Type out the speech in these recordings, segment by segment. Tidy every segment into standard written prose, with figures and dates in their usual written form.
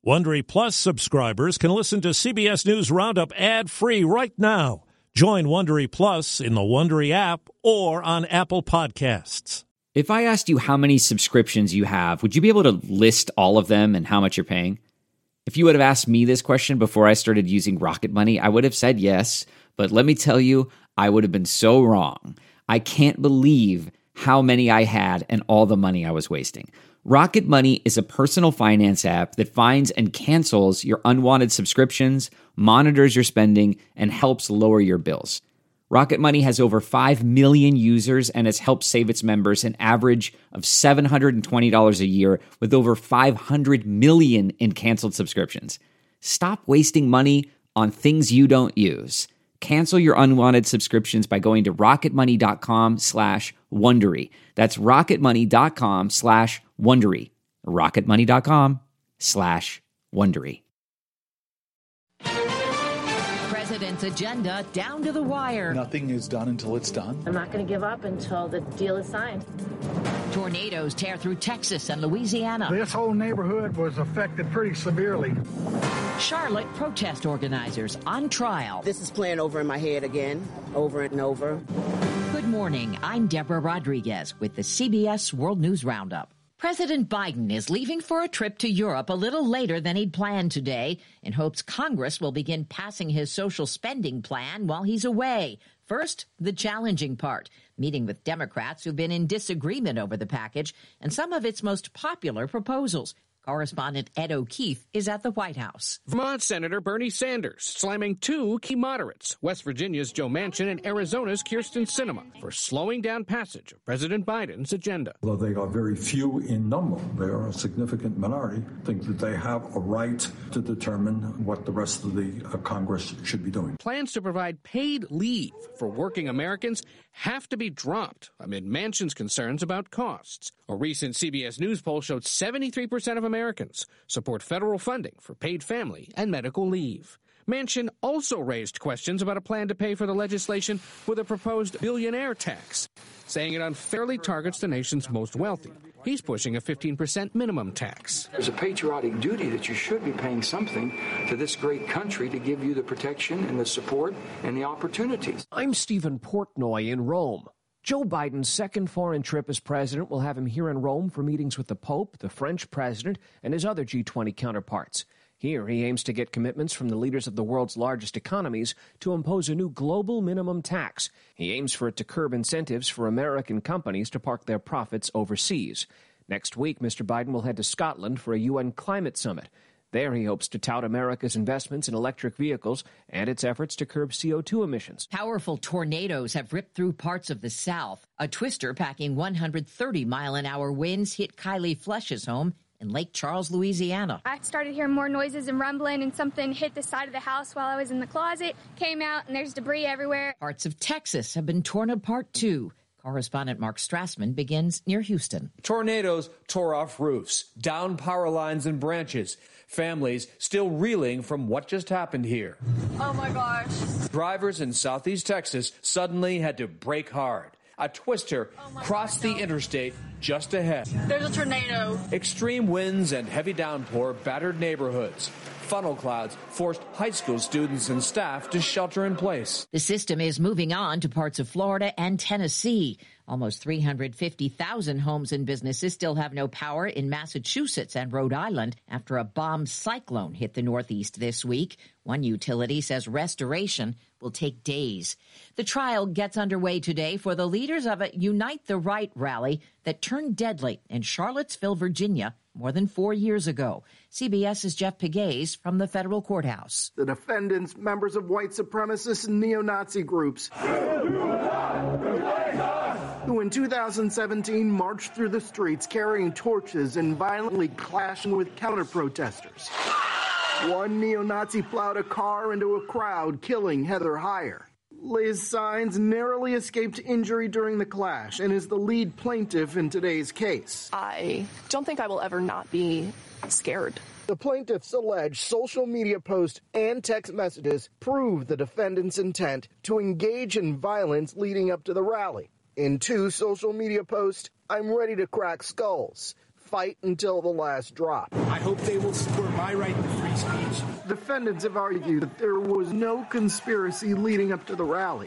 Wondery Plus subscribers can listen to CBS News Roundup ad-free right now. Join Wondery Plus in the Wondery app or on Apple Podcasts. If I asked you how many subscriptions you have, would you be able to list all of them and how much you're paying? If you would have asked me this question before I started using Rocket Money, I would have said yes. But let me tell you, I would have been so wrong. I can't believe how many I had and all the money I was wasting. Rocket Money is a personal finance app that finds and cancels your unwanted subscriptions, monitors your spending, and helps lower your bills. Rocket Money has over 5 million users and has helped save its members an average of $720 a year with over 500 million in canceled subscriptions. Stop wasting money on things you don't use. Cancel your unwanted subscriptions by going to rocketmoney.com/Wondery. That's rocketmoney.com/Wondery. rocketmoney.com/Wondery. President's agenda down to the wire. Nothing is done until it's done. I'm not going to give up until the deal is signed. Tornadoes tear through Texas and Louisiana. This whole neighborhood was affected pretty severely. Charlotte protest organizers on trial. This is playing over in my head again, over and over. Good morning. I'm Deborah Rodriguez with the CBS World News Roundup. President Biden is leaving for a trip to Europe a little later than he'd planned today in hopes Congress will begin passing his social spending plan while he's away. First, the challenging part, meeting with Democrats who've been in disagreement over the package and some of its most popular proposals. Correspondent Ed O'Keefe is at the White House. Vermont Senator Bernie Sanders slamming two key moderates, West Virginia's Joe Manchin and Arizona's Kyrsten Sinema, for slowing down passage of President Biden's agenda. Though they are very few in number, they are a significant minority, think that they have a right to determine what the rest of the Congress should be doing. Plans to provide paid leave for working Americans have to be dropped amid Manchin's concerns about costs. A recent CBS News poll showed 73% of Americans support federal funding for paid family and medical leave. Manchin also raised questions about a plan to pay for the legislation with a proposed billionaire tax, saying it unfairly targets the nation's most wealthy. He's pushing a 15% minimum tax. There's a patriotic duty that you should be paying something to this great country to give you the protection and the support and the opportunities. I'm Stephen Portnoy in Rome. Joe Biden's second foreign trip as president will have him here in Rome for meetings with the Pope, the French president, and his other G20 counterparts. Here, he aims to get commitments from the leaders of the world's largest economies to impose a new global minimum tax. He aims for it to curb incentives for American companies to park their profits overseas. Next week, Mr. Biden will head to Scotland for a UN climate summit. There, he hopes to tout America's investments in electric vehicles and its efforts to curb CO2 emissions. Powerful tornadoes have ripped through parts of the South. A twister packing 130-mile-an-hour winds hit Kylie Flesh's home in Lake Charles, Louisiana. I started hearing more noises and rumbling, and something hit the side of the house while I was in the closet, came out, and there's debris everywhere. Parts of Texas have been torn apart, too. Correspondent Mark Strassman begins near Houston. Tornadoes tore off roofs, down power lines and branches. Families still reeling from what just happened here. Oh, my gosh. Drivers in southeast Texas suddenly had to brake hard. A twister crossed the interstate just ahead. There's a tornado. Extreme winds and heavy downpour battered neighborhoods. Funnel clouds forced high school students and staff to shelter in place. The system is moving on to parts of Florida and Tennessee. Almost 350,000 homes and businesses still have no power in Massachusetts and Rhode Island after a bomb cyclone hit the Northeast this week. One utility says restoration will take days. The trial gets underway today for the leaders of a Unite the Right rally that turned deadly in Charlottesville, Virginia, more than 4 years ago. CBS's Jeff Pegues from the federal courthouse. The defendants, members of white supremacist and neo-Nazi groups, who in 2017 marched through the streets carrying torches and violently clashing with counter-protesters. One neo-Nazi plowed a car into a crowd, killing Heather Heyer. Liz Sines narrowly escaped injury during the clash and is the lead plaintiff in today's case. I don't think I will ever not be scared. The plaintiffs allege social media posts and text messages prove the defendant's intent to engage in violence leading up to the rally. In 2 social media posts, I'm ready to crack skulls. fight until the last drop. I hope they will support my right to free speech. Defendants have argued that there was no conspiracy leading up to the rally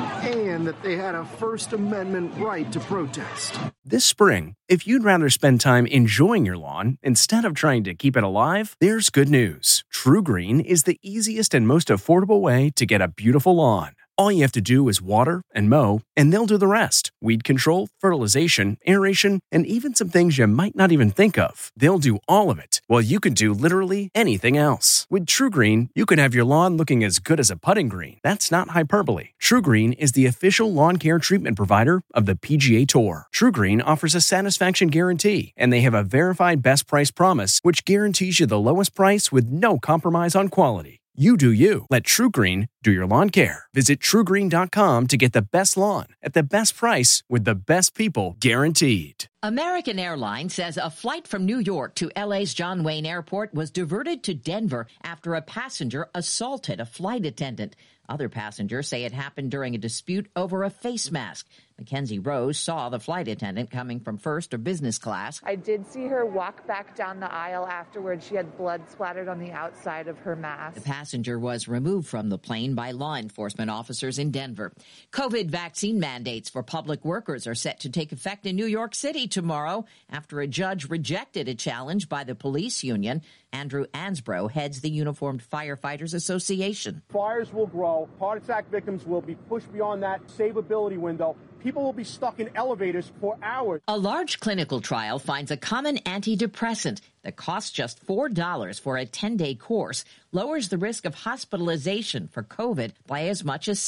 and that they had a First Amendment right to protest. This spring, if you'd rather spend time enjoying your lawn instead of trying to keep it alive, there's good news. TruGreen is the easiest and most affordable way to get a beautiful lawn. All you have to do is water and mow, and they'll do the rest. Weed control, fertilization, aeration, and even some things you might not even think of. They'll do all of it, while you can do literally anything else. With TruGreen, you can have your lawn looking as good as a putting green. That's not hyperbole. TruGreen is the official lawn care treatment provider of the PGA Tour. TruGreen offers a satisfaction guarantee, and they have a verified best price promise, which guarantees you the lowest price with no compromise on quality. You do you. Let TruGreen do your lawn care. Visit TruGreen.com to get the best lawn at the best price with the best people guaranteed. American Airlines says a flight from New York to LA's John Wayne Airport was diverted to Denver after a passenger assaulted a flight attendant. Other passengers say it happened during a dispute over a face mask. Mackenzie Rose saw the flight attendant coming from first or business class. I did see her walk back down the aisle afterwards. She had blood splattered on the outside of her mask. The passenger was removed from the plane by law enforcement officers in Denver. COVID vaccine mandates for public workers are set to take effect in New York City tomorrow after a judge rejected a challenge by the police union. Andrew Ansbro heads the Uniformed Firefighters Association. Fires will grow. Heart attack victims will be pushed beyond that savability window. People will be stuck in elevators for hours. A large clinical trial finds a common antidepressant that costs just $4 for a 10-day course lowers the risk of hospitalization for COVID by as much as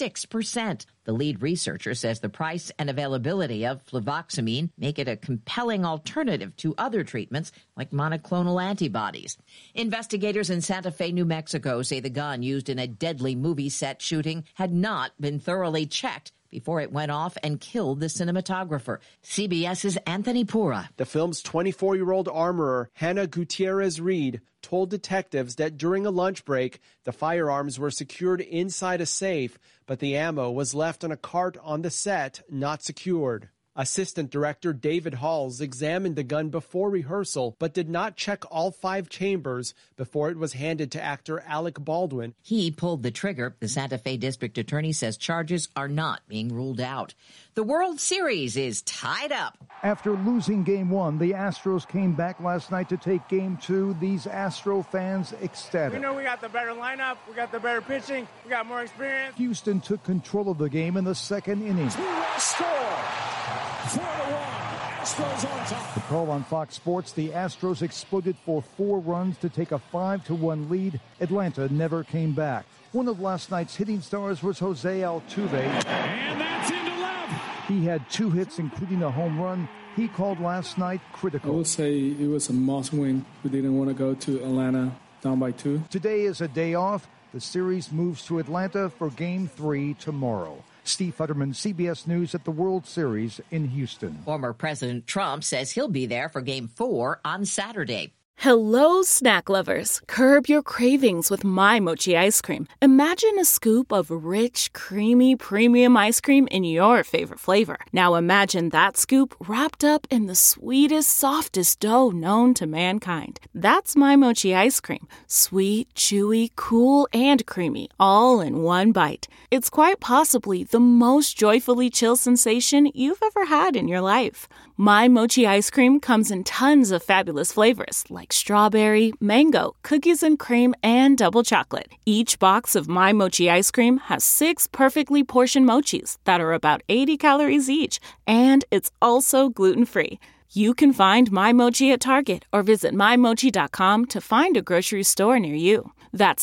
66%. The lead researcher says the price and availability of fluvoxamine make it a compelling alternative to other treatments like monoclonal antibodies. Investigators in Santa Fe, New Mexico say the gun used in a deadly movie set shooting had not been thoroughly checked before it went off and killed the cinematographer. CBS's Anthony Pura. The film's 24-year-old armorer, Hannah Gutierrez-Reed, told detectives that during a lunch break, the firearms were secured inside a safe, but the ammo was left on a cart on the set, not secured. Assistant Director David Halls examined the gun before rehearsal, but did not check all 5 chambers before it was handed to actor Alec Baldwin. He pulled the trigger. The Santa Fe District Attorney says charges are not being ruled out. The World Series is tied up. After losing Game 1, the Astros came back last night to take Game 2. These Astro fans ecstatic. We know we got the better lineup, we got the better pitching, we got more experience. Houston took control of the game in the second inning. Two-run score. 4-1. Astros on top. The call on Fox Sports, the Astros exploded for 4 runs to take a 5-1 lead. Atlanta never came back. One of last night's hitting stars was Jose Altuve. And that's into left. He had 2 hits, including a home run. He called last night critical. I would say it was a must win. We didn't want to go to Atlanta down by 2. Today is a day off. The series moves to Atlanta for Game 3 tomorrow. Steve Futterman, CBS News at the World Series in Houston. Former President Trump says he'll be there for Game 4 on Saturday. Hello, snack lovers. Curb your cravings with My Mochi ice cream. Imagine a scoop of rich, creamy, premium ice cream in your favorite flavor. Now imagine that scoop wrapped up in the sweetest, softest dough known to mankind. That's My Mochi ice cream. Sweet, chewy, cool, and creamy, all in one bite. It's quite possibly the most joyfully chill sensation you've ever had in your life. My Mochi ice cream comes in tons of fabulous flavors like strawberry, mango, cookies and cream, and double chocolate. Each box of My Mochi ice cream has 6 perfectly portioned mochis that are about 80 calories each, and it's also gluten-free. You can find My Mochi at Target or visit MyMochi.com to find a grocery store near you. That's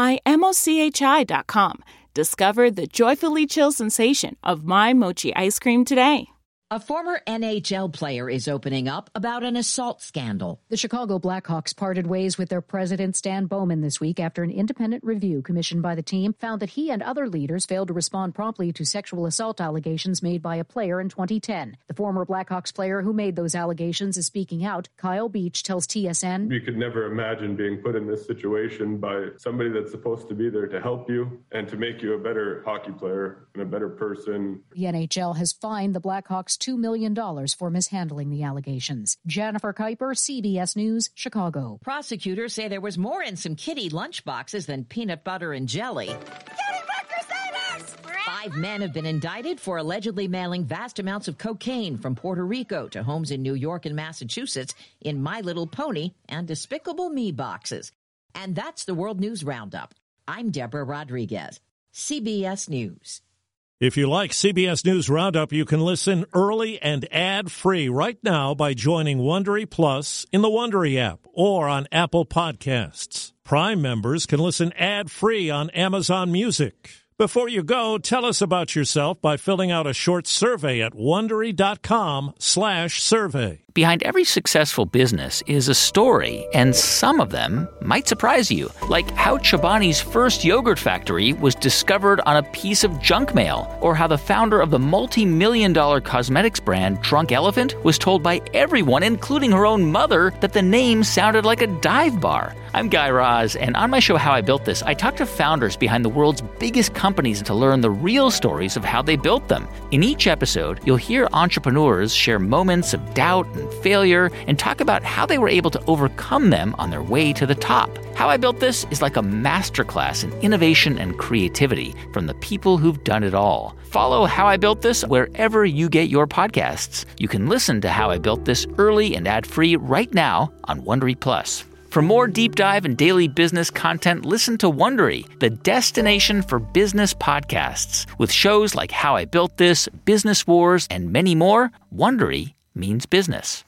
MyMochi.com. Discover the joyfully chill sensation of My Mochi ice cream today. A former NHL player is opening up about an assault scandal. The Chicago Blackhawks parted ways with their president, Stan Bowman, this week after an independent review commissioned by the team found that he and other leaders failed to respond promptly to sexual assault allegations made by a player in 2010. The former Blackhawks player who made those allegations is speaking out. Kyle Beach tells TSN, "You could never imagine being put in this situation by somebody that's supposed to be there to help you and to make you a better hockey player and a better person." The NHL has fined the Blackhawks $2 million for mishandling the allegations. Jennifer Kuiper, CBS News, Chicago. Prosecutors say there was more in some kitty lunchboxes than peanut butter and jelly. Five men have been indicted for allegedly mailing vast amounts of cocaine from Puerto Rico to homes in New York and Massachusetts in My Little Pony and Despicable Me boxes. And that's the World News Roundup. I'm Deborah Rodriguez, CBS News. If you like CBS News Roundup, you can listen early and ad-free right now by joining Wondery Plus in the Wondery app or on Apple Podcasts. Prime members can listen ad-free on Amazon Music. Before you go, tell us about yourself by filling out a short survey at Wondery.com/survey. Behind every successful business is a story, and some of them might surprise you. Like how Chobani's first yogurt factory was discovered on a piece of junk mail, or how the founder of the multi-million-dollar cosmetics brand Drunk Elephant was told by everyone, including her own mother, that the name sounded like a dive bar. I'm Guy Raz, and on my show How I Built This, I talk to founders behind the world's biggest companies to learn the real stories of how they built them. In each episode, you'll hear entrepreneurs share moments of doubt and failure and talk about how they were able to overcome them on their way to the top. How I Built This is like a masterclass in innovation and creativity from the people who've done it all. Follow How I Built This wherever you get your podcasts. You can listen to How I Built This early and ad-free right now on Wondery Plus. For more deep dive and daily business content, listen to Wondery, the destination for business podcasts. With shows like How I Built This, Business Wars, and many more, Wondery means business.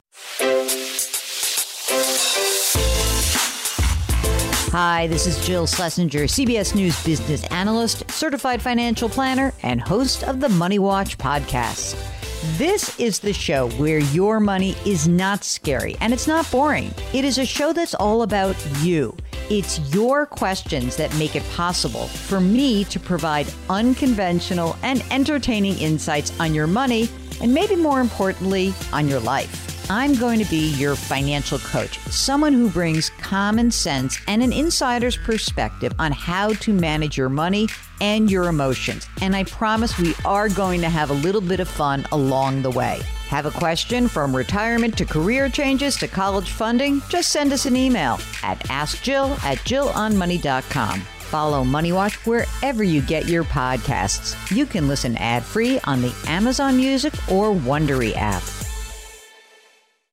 Hi, this is Jill Schlesinger, CBS News business analyst, certified financial planner, and host of the Money Watch podcast. This is the show where your money is not scary and it's not boring. It is a show that's all about you. It's your questions that make it possible for me to provide unconventional and entertaining insights on your money, and maybe more importantly, on your life. I'm going to be your financial coach, someone who brings common sense and an insider's perspective on how to manage your money and your emotions. And I promise we are going to have a little bit of fun along the way. Have a question from retirement to career changes to college funding? Just send us an email at askjill@jillonmoney.com. Follow Money Watch wherever you get your podcasts. You can listen ad-free on the Amazon Music or Wondery app.